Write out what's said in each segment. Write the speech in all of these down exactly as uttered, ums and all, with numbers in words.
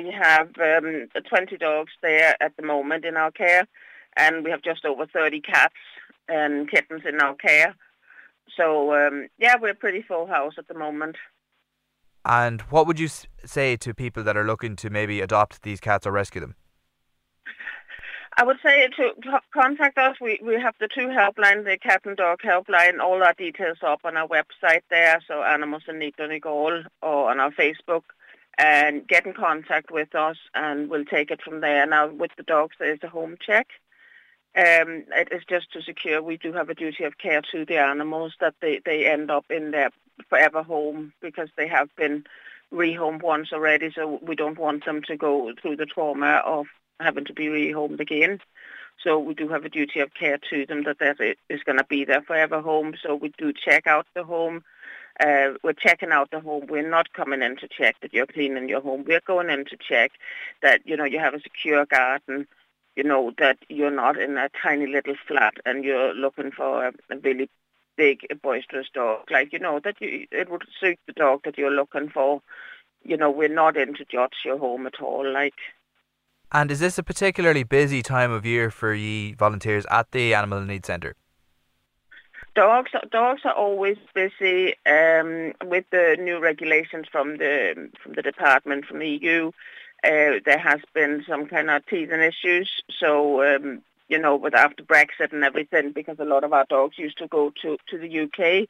we have um, twenty dogs there at the moment in our care, and we have just over thirty cats and kittens in our care. So, um, yeah, we're a pretty full house at the moment. And what would you say to people that are looking to maybe adopt these cats or rescue them? I would say to contact us. We we have the two helplines, the cat and dog helpline. All our details are up on our website there, so Animals in Need Donegal, or on our Facebook, and get in contact with us, and we'll take it from there. Now, with the dogs, there is a home check. Um, it is just to secure. We do have a duty of care to the animals, that they, they end up in their forever home, because they have been rehomed once already, so we don't want them to go through the trauma of having to be rehomed again. So we do have a duty of care to them, that that is going to be their forever home. So we do check out the home. Uh, we're checking out the home. We're not coming in to check that you're cleaning your home. We're going in to check that, you know, you have a secure garden, you know, that you're not in a tiny little flat and you're looking for a, a really big, boisterous dog. Like, you know, that you, it would suit the dog that you're looking for. You know, we're not in to judge your home at all, like. And is this a particularly busy time of year for ye volunteers at the Animal Needs Centre? Dogs, dogs are always busy um, with the new regulations from the from the department, from the E U. Uh, there has been some kind of teething issues. So, um, you know, with after Brexit and everything, because a lot of our dogs used to go to, to the U K.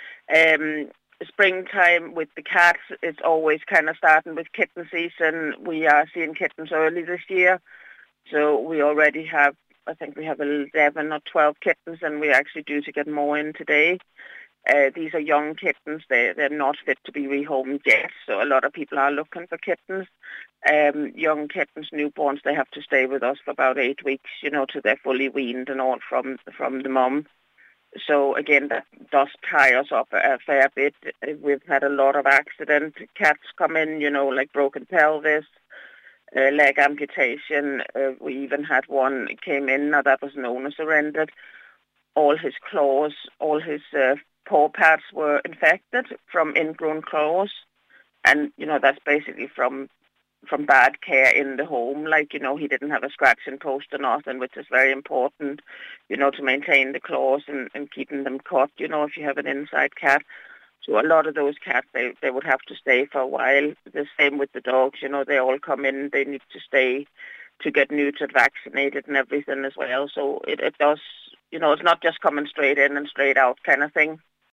Um, springtime with the cats, it's always kind of starting with kitten season. We are seeing kittens early this year. So we already have, I think we have eleven or twelve kittens, and we're actually due to get more in today. Uh, these are young kittens. They, they're not fit to be rehomed yet, so a lot of people are looking for kittens. Um, young kittens, newborns, they have to stay with us for about eight weeks, you know, till they're fully weaned and all from, from the mum. So again, that does tie us up a fair bit. We've had a lot of accident cats come in, you know, like broken pelvis, uh, leg amputation. Uh, we even had one came in, now that was known as surrendered. All his claws, all his uh, paw pads were infected from ingrown claws. And, you know, that's basically from from bad care in the home. Like, you know, he didn't have a scratching post or nothing, which is very important, you know, to maintain the claws and, and keeping them cut, you know, if you have an inside cat. So a lot of those cats, they, they would have to stay for a while. The same with the dogs, you know, they all come in, they need to stay to get neutered, vaccinated and everything as well. So it, it does, you know, it's not just coming straight in and straight out kind of thing.